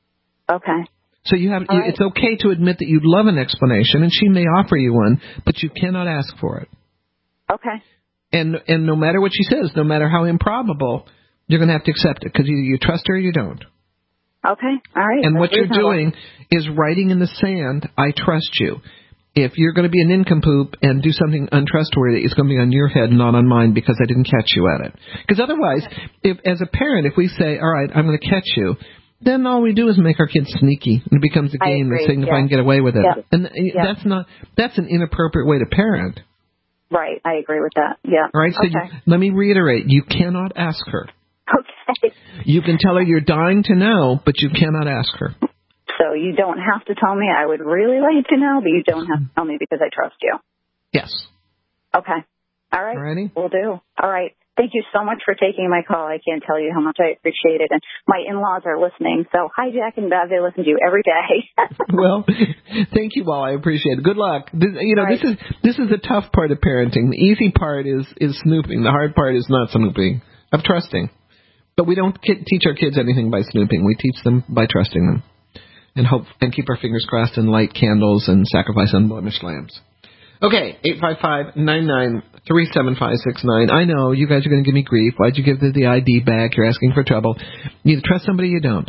S5: Okay.
S3: So you have you,
S5: right.
S3: it's okay to admit that you'd love an explanation, and she may offer you one, but you cannot ask for it.
S5: Okay.
S3: And and no matter what she says, no matter how improbable, you're going to have to accept it because either you trust her or you don't.
S5: Okay, all right.
S3: And what you're
S5: reasonable.
S3: doing is writing in the sand, I trust you. If you're going to be a nincompoop and do something untrustworthy, it's going to be on your head, not on mine, because I didn't catch you at it. Because otherwise, if as a parent, if we say, all right, I'm going to catch you, then all we do is make our kids sneaky. And it becomes a game of saying if I can get away with it.
S5: Yeah.
S3: And
S5: yeah.
S3: that's not that's an inappropriate way to parent.
S5: Right, I agree with that. Yeah.
S3: All right, so
S5: okay.
S3: you, let me reiterate, you cannot ask her.
S5: Okay.
S3: You can tell her you're dying to know, but you cannot ask her.
S5: So you don't have to tell me. I would really like to know, but you don't have to tell me because I trust you.
S3: Yes.
S5: Okay. All right.
S3: Alrighty.
S5: Will do. All right. Thank you so much for taking my call. I can't tell you how much I appreciate it. And my in-laws are listening. So hi, Jack and Bev. They listen to you every day.
S3: Well, thank you all. I appreciate it. Good luck. This, you know,
S5: right.
S3: this is this is the tough part of parenting. The easy part is, is snooping. The hard part is not snooping, of trusting. But we don't ki- teach our kids anything by snooping. We teach them by trusting them, and hope and keep our fingers crossed and light candles and sacrifice unblemished lambs. Okay, eight five five, nine nine three seven five six nine. I know you guys are going to give me grief. Why'd you give the, the I D back? You're asking for trouble. You either trust somebody or you don't.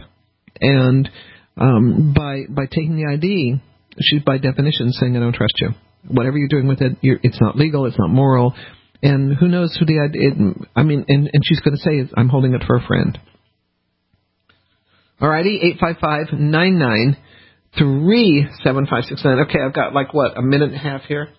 S3: And um, by by taking the I D, she's by definition saying I don't trust you. Whatever you're doing with it, you're, it's not legal. It's not moral. And who knows who the idea, I mean, and, and she's going to say, I'm holding it for a friend. Alrighty, eight five five, nine nine three seven five six nine. Okay, I've got like, what, a minute and a half here?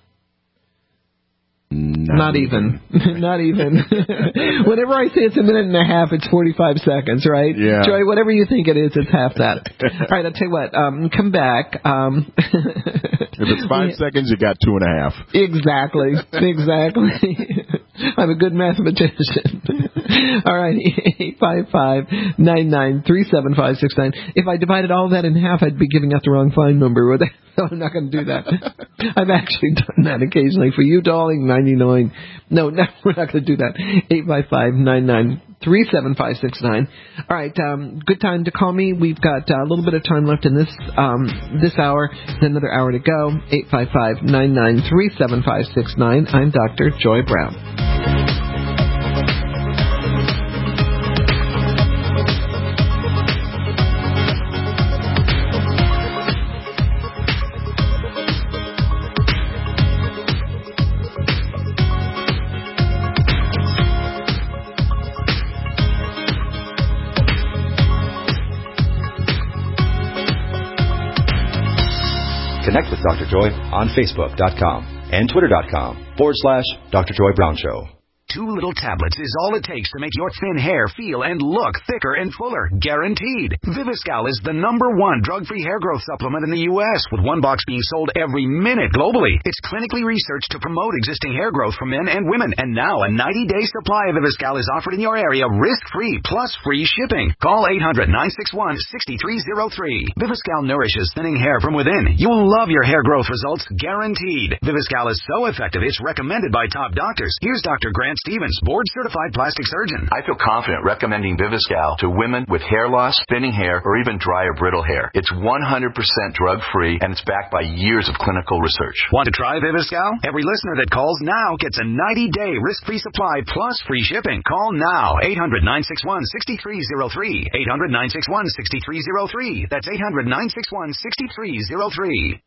S4: Not,
S3: Not even. even. Not even. Whenever I say it's a minute and a half, it's forty-five seconds, right?
S4: Yeah.
S3: Joy, whatever you think it is, it's half that. All right, I'll tell you what. Um, come back. Um,
S4: if it's five yeah. seconds, you got two and a half.
S3: Exactly. Exactly. I'm a good mathematician. All right, eight five five, nine nine three seven five six nine. If I divided all that in half, I'd be giving out the wrong phone number. So I'm not going to do that. I've actually done that occasionally. For you, darling, ninety-nine. No, no, we're not going to do that. eight five five, nine nine three seven five six nine. All right, um, good time to call me. We've got uh, a little bit of time left in this um, this hour. Then another hour to go. eight five five, nine nine three seven five six nine. I'm Doctor Joy Brown.
S15: Connect with Doctor Joy on Facebook dot com and Twitter dot com forward slash Doctor Joy Brown Show.
S11: Two little tablets is all it takes to make your thin hair feel and look thicker and fuller, guaranteed. Viviscal is the number one drug-free hair growth supplement in the U S, with one box being sold every minute globally. It's clinically researched to promote existing hair growth for men and women, and now a ninety-day supply of Viviscal is offered in your area, risk-free, plus free shipping. Call eight hundred, nine six one, six three zero three. Viviscal nourishes thinning hair from within. You will love your hair growth results, guaranteed. Viviscal is so effective, it's recommended by top doctors. Here's Doctor Grant Stevens, board-certified plastic surgeon.
S12: I feel confident recommending Viviscal to women with hair loss, thinning hair, or even dry or brittle hair. It's one hundred percent drug-free, and it's backed by years of clinical research.
S11: Want to try Viviscal? Every listener that calls now gets a ninety-day risk-free supply plus free shipping. Call now, eight hundred, nine six one, six three zero three. eight hundred, nine six one, six three zero three. That's eight hundred, nine six one, six three zero three.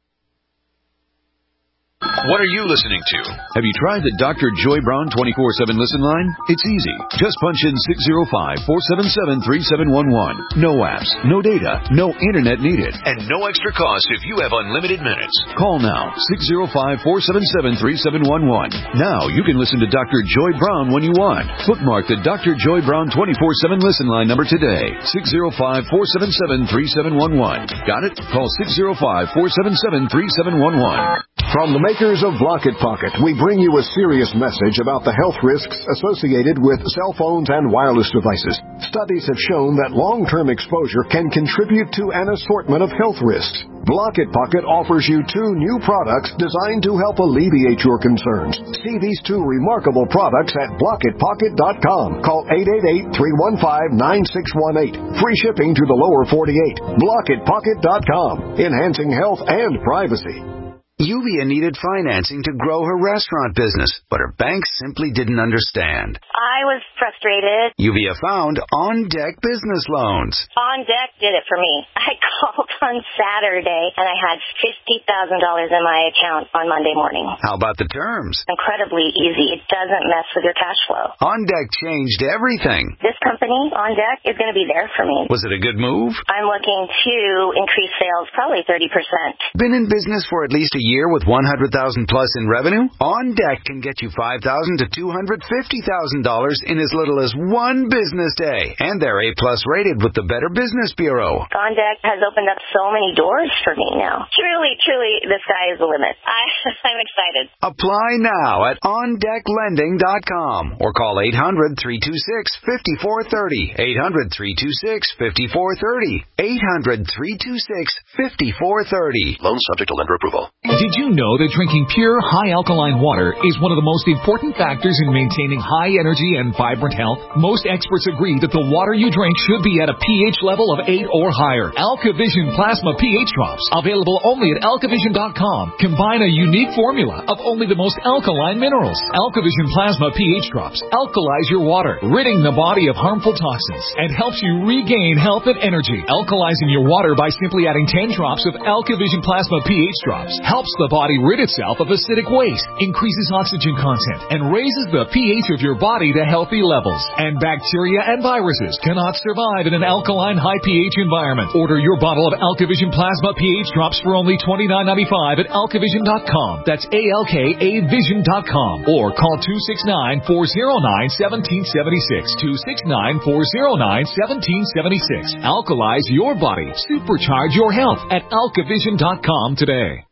S15: What are you listening to? Have you tried the Doctor Joy Brown twenty-four seven listen line? It's easy. Just punch in six zero five, four seven seven, three seven one one. No apps, no data, no internet needed. And no extra cost if you have unlimited minutes. Call now, six zero five, four seven seven, three seven one one. Now you can listen to Doctor Joy Brown when you want. Bookmark the Doctor Joy Brown twenty-four seven listen line number today. six zero five, four seven seven, three seven one one. Got it? Call six zero five, four seven seven, three seven one one.
S16: From the makers of Block It Pocket, we bring you a serious message about the health risks associated with cell phones and wireless devices. Studies have shown that long-term exposure can contribute to an assortment of health risks. Block It Pocket offers you two new products designed to help alleviate your concerns. See these two remarkable products at block it pocket dot com. Call eight eight eight, three one five, nine six one eight. Free shipping to the lower forty-eight. block it pocket dot com. Enhancing health and privacy.
S11: Yuvia needed financing to grow her restaurant business, but her bank simply didn't understand.
S17: I was frustrated.
S11: Yuvia found On Deck Business Loans.
S17: On Deck did it for me. I called on Saturday, and I had fifty thousand dollars in my account on Monday morning.
S11: How about the terms?
S17: Incredibly easy. It doesn't mess with your cash flow.
S11: On Deck changed everything.
S17: This company, On Deck, is going to be there for me.
S11: Was it a good move?
S17: I'm looking to increase sales probably thirty percent.
S11: Been in business for at least a year with one hundred thousand dollars plus in revenue? On Deck can get you five thousand dollars to two hundred fifty thousand dollars in as little as one business day. And they're A plus rated with the Better Business Bureau.
S17: On Deck has opened up so many doors for me now. Truly, truly, the sky is the limit. I, I'm excited.
S11: Apply now at on deck lending dot com or call eight hundred, three two six, five four three zero. eight hundred, three two six, five four three zero. eight hundred, three two six, five four three zero.
S15: Loan subject to lender approval.
S14: Did you know that drinking pure, high alkaline water is one of the most important factors in maintaining high energy and vibrant health? Most experts agree that the water you drink should be at a pH level of eight or higher. AlkaVision Plasma pH Drops, available only at alkavision dot com, combine a unique formula of only the most alkaline minerals. AlkaVision Plasma pH Drops alkalize your water, ridding the body of harmful toxins, and helps you regain health and energy. Alkalizing your water by simply adding ten drops of AlkaVision Plasma pH Drops helps the body rid itself of acidic waste, increases oxygen content, and raises the pH of your body to healthy levels. And bacteria and viruses cannot survive in an alkaline high pH environment. Order your bottle of AlkaVision Plasma pH Drops for only twenty-nine ninety-five at alkavision dot com. That's A L K A vision dot com. Or call two six nine, four zero nine, one seven seven six. two six nine, four zero nine, one seven seven six. Alkalize your body. Supercharge your health at alkavision dot com today.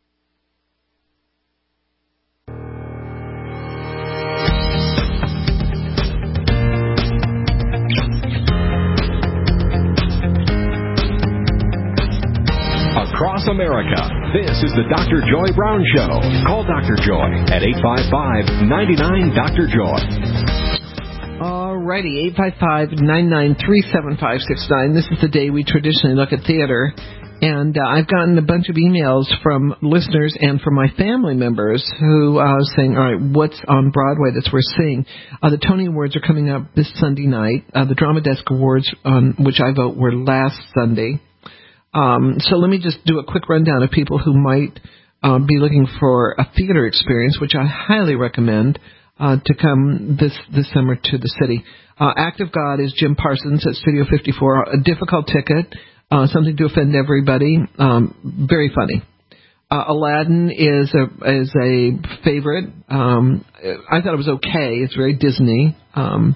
S2: Across America, this is the Doctor Joy Brown Show. Call Doctor Joy at eight five five, nine nine, Doctor Joy.
S3: Alrighty, eight five five, nine nine three, seven five six nine. This is the day we traditionally look at theater. And uh, I've gotten a bunch of emails from listeners and from my family members who are uh, saying, all right, what's on Broadway that's worth seeing? Uh, the Tony Awards are coming up this Sunday night. Uh, the Drama Desk Awards, on which I vote, were last Sunday. Um, so let me just do a quick rundown of people who might uh, be looking for a theater experience, which I highly recommend uh, to come this, this summer to the city. Uh, Act of God is Jim Parsons at Studio fifty-four. A difficult ticket, uh, something to offend everybody. Um, very funny. Uh, Aladdin is a is a favorite. Um, I thought it was okay. It's very Disney. Um,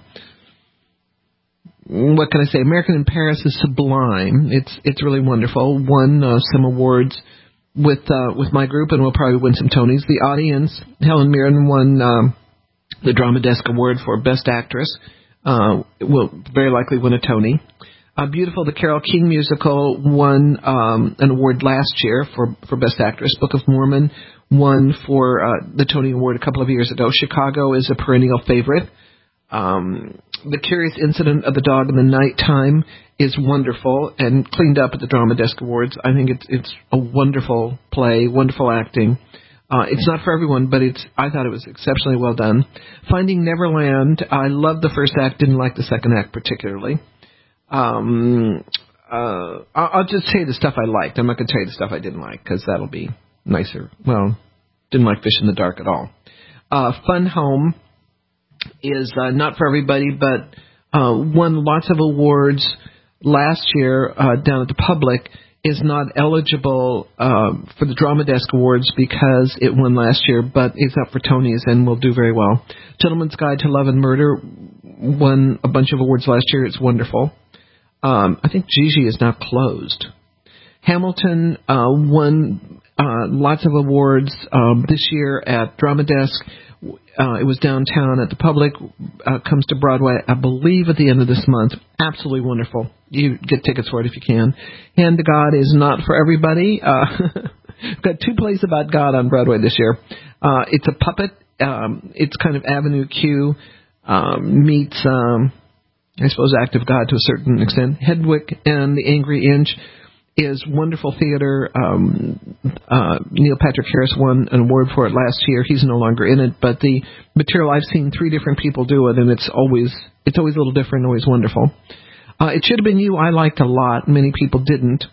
S3: what can I say? American in Paris is sublime. It's it's really wonderful. Won uh, some awards with uh, with my group, and will probably win some Tonys. The audience, Helen Mirren won um, the Drama Desk Award for Best Actress. Uh, will very likely win a Tony. Uh, Beautiful, the Carole King musical, won um, an award last year for, for Best Actress. Book of Mormon won for uh, the Tony Award a couple of years ago. Chicago is a perennial favorite. Um, the Curious Incident of the Dog in the Nighttime is wonderful and cleaned up at the Drama Desk Awards. I think it's it's a wonderful play, wonderful acting. Uh, it's not for everyone, but it's. I thought it was exceptionally well done. Finding Neverland, I loved the first act, didn't like the second act particularly. Um, uh, I'll just tell you the stuff I liked. I'm not going to tell you the stuff I didn't like, because that'll be nicer. Well, didn't like Fish in the Dark at all. Uh, Fun Home is uh, not for everybody, but uh, won lots of awards last year uh, down at the Public. Is not eligible uh, for the Drama Desk Awards because it won last year, but is up for Tonys and will do very well. Gentleman's Guide to Love and Murder won a bunch of awards last year. It's wonderful. Um, I think Gigi is now closed. Hamilton uh, won uh, lots of awards um, this year at Drama Desk. Uh, it was downtown at the Public. Uh, comes to Broadway, I believe, at the end of this month. Absolutely wonderful. You get tickets for it if you can. Hand to God is not for everybody. Uh, got two plays about God on Broadway this year. Uh, it's a puppet. Um, it's kind of Avenue Q um, meets, um, I suppose, Act of God to a certain extent. Hedwig and the Angry Inch is wonderful theater. Um, uh, Neil Patrick Harris won an award for it last year. He's no longer in it, but the material, I've seen three different people do it, and it's always it's always a little different, always wonderful. Uh, It Should Have Been You, I liked a lot. Many people didn't.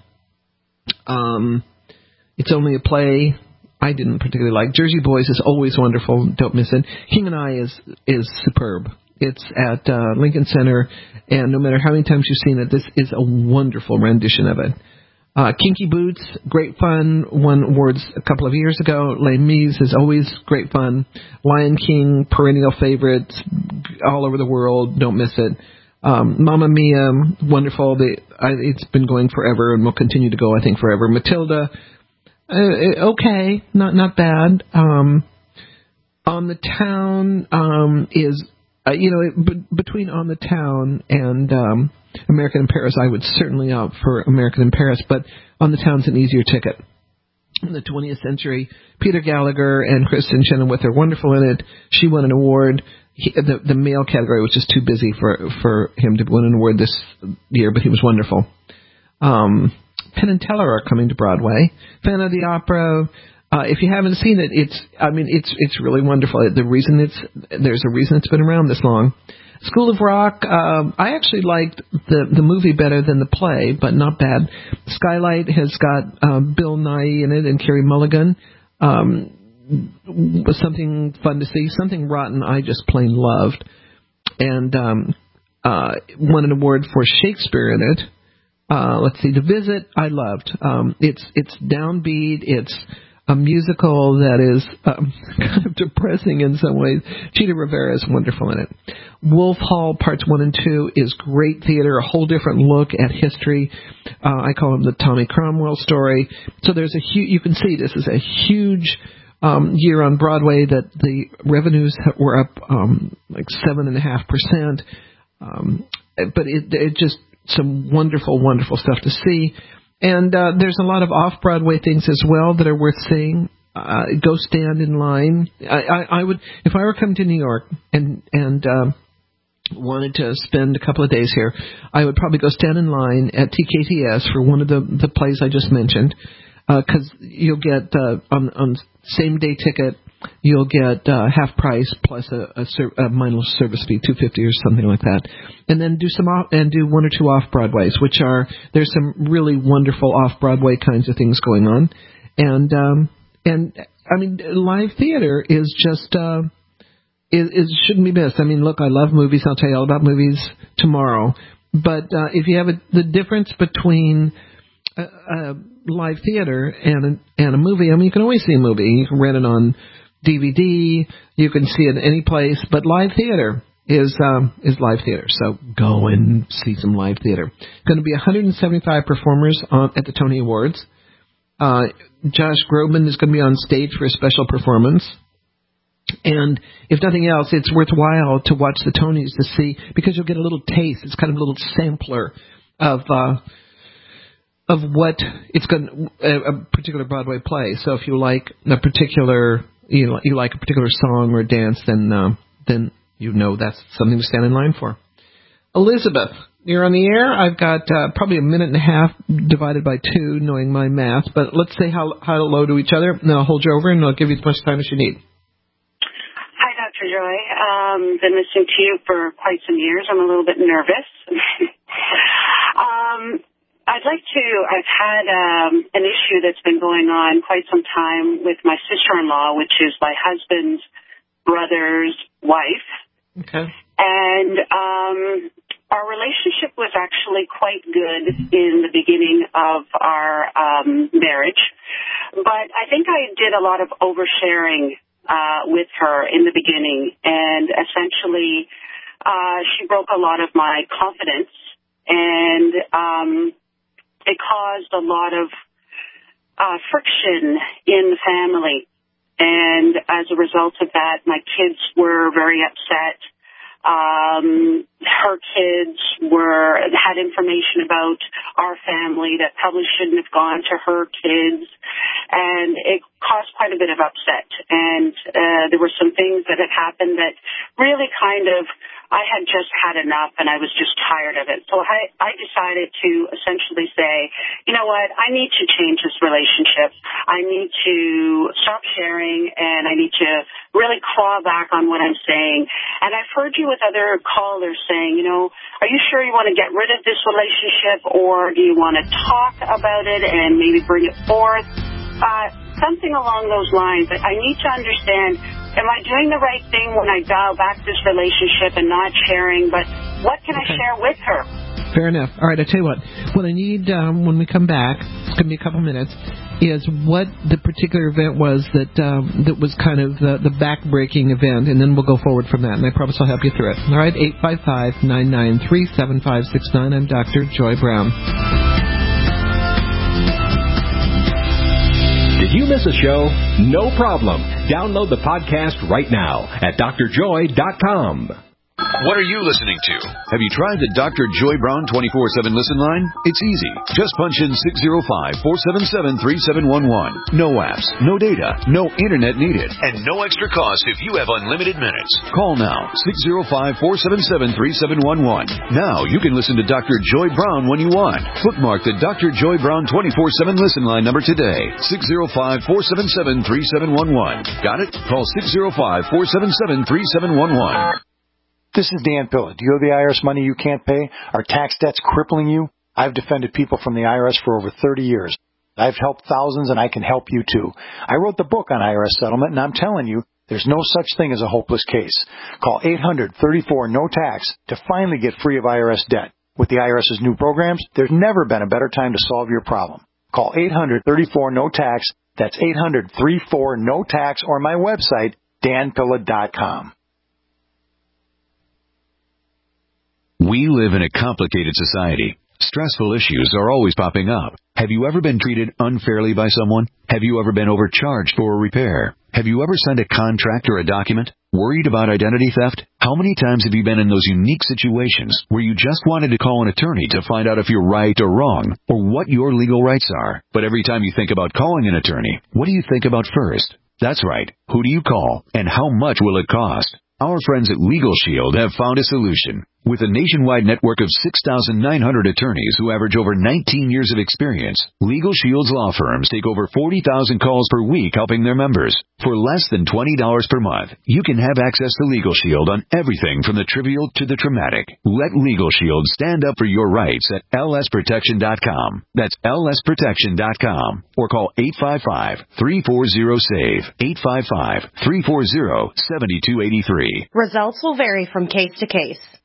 S3: Um, it's only a play I didn't particularly like. Jersey Boys is always wonderful. Don't miss it. King and I is is superb. It's at uh, Lincoln Center, and no matter how many times you've seen it, this is a wonderful rendition of it. Uh, Kinky Boots, great fun, won awards a couple of years ago. Les Mis is always great fun. Lion King, perennial favorites all over the world. Don't miss it. Um, Mamma Mia, wonderful. They, I, it's been going forever and will continue to go, I think, forever. Matilda, uh, okay, not not bad. Um, On the Town um, is, uh, you know, b- between On the Town and um, American in Paris, I would certainly opt for American in Paris, but On the Town's an easier ticket. In the twentieth century, Peter Gallagher and Kristen Chenoweth are wonderful in it. She won an award. He, the, the male category was just too busy for for him to win an award this year, but he was wonderful. Um, Penn and Teller are coming to Broadway. Phantom of the Opera. Uh, if you haven't seen it, it's I mean it's it's really wonderful. The reason it's there's a reason it's been around this long. School of Rock. Um, I actually liked the the movie better than the play, but not bad. Skylight has got uh, Bill Nighy in it and Carey Mulligan. Um, was something fun to see. Something Rotten I just plain loved, and um, uh, won an award for Shakespeare in it. Uh, let's see, The Visit I loved. Um, it's it's downbeat. It's a musical that is um, kind of depressing in some ways. Chita Rivera is wonderful in it. Wolf Hall Parts one and two is great theater, a whole different look at history. Uh, I call them the Tommy Cromwell story. So there's a huge, you can see this is a huge um, year on Broadway that the revenues were up um, like seven point five percent. Um, but it, it just some wonderful, wonderful stuff to see. And uh, there's a lot of off-Broadway things as well that are worth seeing. Uh, go stand in line. I, I, I would, if I were coming to New York and and uh, wanted to spend a couple of days here, I would probably go stand in line at T K T S for one of the, the plays I just mentioned, because uh, you'll get uh, on on same day ticket. You'll get uh, half price plus a, a, ser- a mindless service fee, two fifty or something like that, and then do some off- and do one or two off Broadways, which are there's some really wonderful off Broadway kinds of things going on, and um, and I mean live theater is just uh, is, is shouldn't be missed. I mean, look, I love movies. I'll tell you all about movies tomorrow, but uh, if you have a, the difference between a, a live theater and a, and a movie, I mean, you can always see a movie. You can rent it on D V D. You can see it any place. But live theater is um, is live theater. So go and see some live theater. Going to be one hundred seventy-five performers on, at the Tony Awards. Uh, Josh Groban is going to be on stage for a special performance. And if nothing else, it's worthwhile to watch the Tonys to see, because you'll get a little taste. It's kind of a little sampler of uh, of what it's going to, a, a particular Broadway play. So if you like a particular you know, you like a particular song or dance, then uh, then you know that's something to stand in line for. Elizabeth, you're on the air. I've got uh, probably a minute and a half divided by two, knowing my math. But let's say how, hello to each other, and then I'll hold you over, and I'll give you as much time as you need.
S18: Hi, Doctor Joy. Um, been listening to you for quite some years. I'm a little bit nervous. um, I'd like to, I've had um, an issue that's been going on quite some time with my sister-in-law, which is my husband's brother's wife.
S3: Okay.
S18: And um, our relationship was actually quite good in the beginning of our um, marriage. But I think I did a lot of oversharing uh, with her in the beginning. And essentially, uh, she broke a lot of my confidence. And um, it caused a lot of uh, friction in the family. And as a result of that, my kids were very upset. Um, her kids were had information about our family that probably shouldn't have gone to her kids, and it caused quite a bit of upset. And uh, there were some things that had happened that really kind of, I had just had enough, and I was just tired of it. So I, I decided to essentially say, you know what, I need to change this relationship. I need to stop sharing, and I need to really claw back on what I'm saying. And I've heard you with other callers saying, you know, are you sure you want to get rid of this relationship, or do you want to talk about it and maybe bring it forth? Uh, something along those lines. I need to understand, am I doing the right thing when I dial back this relationship and not sharing, but what can okay. I share with her?
S3: Fair enough. All right, I'll tell you what. What I need um, when we come back, it's going to be a couple minutes, is what the particular event was that um, that was kind of the, the back-breaking event, and then we'll go forward from that, and I promise I'll help you through it. All right, eight five five, nine nine three, seven five six nine. I'm Doctor Joy Brown.
S2: Did you miss a show? No problem. Download the podcast right now at d r joy dot com.
S15: What are you listening to? Have you tried the Doctor Joy Brown twenty-four seven listen line? It's easy. Just punch in six zero five, four seven seven, three seven one one. No apps, no data, no internet needed, and no extra cost if you have unlimited minutes. Call now, six zero five, four seven seven, three seven one one. Now you can listen to Doctor Joy Brown when you want. Bookmark the Doctor Joy Brown twenty-four seven listen line number today, six zero five, four seven seven, three seven one one. Got it? Call six zero five, four seven seven, three seven one one.
S19: This is Dan Pilla. Do you owe the I R S money you can't pay? Are tax debts crippling you? I've defended people from the I R S for over thirty years. I've helped thousands, and I can help you too. I wrote the book on I R S settlement, and I'm telling you, there's no such thing as a hopeless case. Call eight hundred, thirty-four, no tax to finally get free of I R S debt. With the IRS's new programs, there's never been a better time to solve your problem. Call eight hundred, thirty-four, no tax. That's eight hundred, thirty-four, no tax, or my website, dan pilla dot com.
S15: We live in a complicated society. Stressful issues are always popping up. Have you ever been treated unfairly by someone? Have you ever been overcharged for a repair? Have you ever signed a contract or a document? Worried about identity theft? How many times have you been in those unique situations where you just wanted to call an attorney to find out if you're right or wrong, or what your legal rights are? But every time you think about calling an attorney, what do you think about first? That's right. Who do you call, and how much will it cost? Our friends at Legal Shield have found a solution. With a nationwide network of six thousand nine hundred attorneys who average over nineteen years of experience, Legal Shield's law firms take over forty thousand calls per week helping their members. For less than twenty dollars per month, you can have access to Legal Shield on everything from the trivial to the traumatic. Let Legal Shield stand up for your rights at L S protection dot com. That's L S protection dot com. Or call eight five five, three four zero, SAVE, eight five five, three four zero, seven two eight three.
S20: Results will vary from case to case.